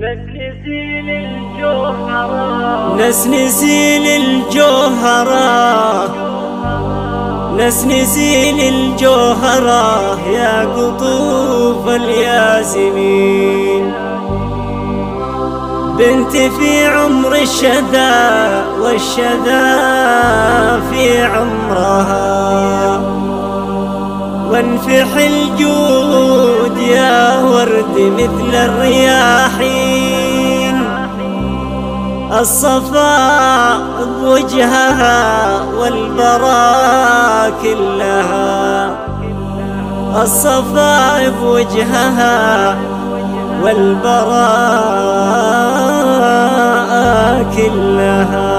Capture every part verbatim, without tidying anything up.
نسنسي للجوهرة نسنسي للجوهرة نسنسي للجوهرة يا قطوف الياسمين، بنت في عمر الشذا والشذا في عمرها، وانفح الجود يا ورد مثل الرياحين، الصفاء بوجهها والبراء كلها، الصفاء بوجهها والبراء كلها.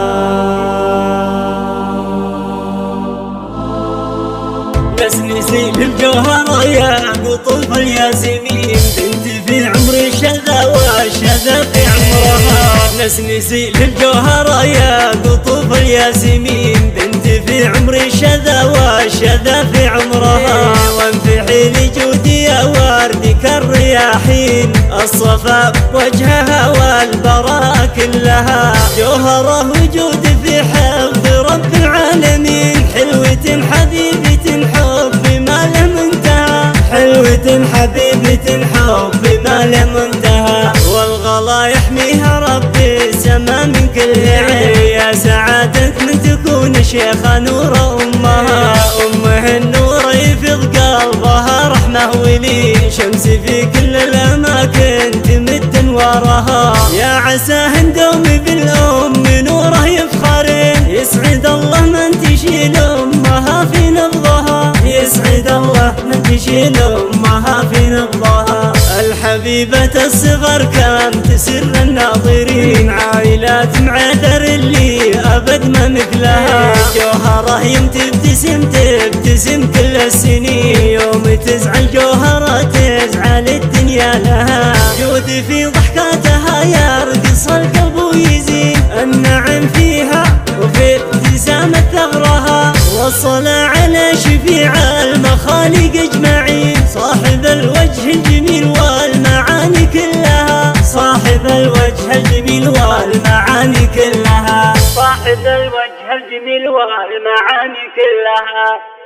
نسنسي للجوهرة يا قطوف الياسمين، بنت في عمر الشذا والشذا في عمرها. نسنسي للجوهرة يا قطوف الياسمين، بنت في عمر الشذا والشذا في عمرها، وانفحي لجودي يا ورد كالرياحين، الصفا وجهها والبراء كلها، جوهرة وجود في حفظ رب العالمين، حلوة حبيبة حب ما له منتهى، حلوة حبيبة حب ما له منتهى، والغلا يحميها ربي السما من كل عين، يا سعادة من تكون شيخة نور أمها، أمه النور يفيض قلبها رحمة ولي، شمس في كل الأماكن تمد أنوارها، يا عساه ندومي بالأم نوره يفخرين، يسعد الله من تشيل أمها في نبضها، يسعد الله من تشيل أمها في نبضها، الحبيبة الصغر كم تسر الناظرين، عائلات معذر اللي أبد ما مثلها، جوهرة يوم تبتسم تبتسم كل السنين، يوم تزعل جوهرة تزعل الدنيا لها، جود في ضحكاتها يرقص القلب ويزين، النعم فيها وفي ابتسامة ثغرها، والصلاة على شفيع المخالق اجمعين، صاحب الوجه الجميل والمعاني كلها، صاحب الوجه الجميل والمعاني كلها، صاحب الوجه الجميل والمعاني كلها.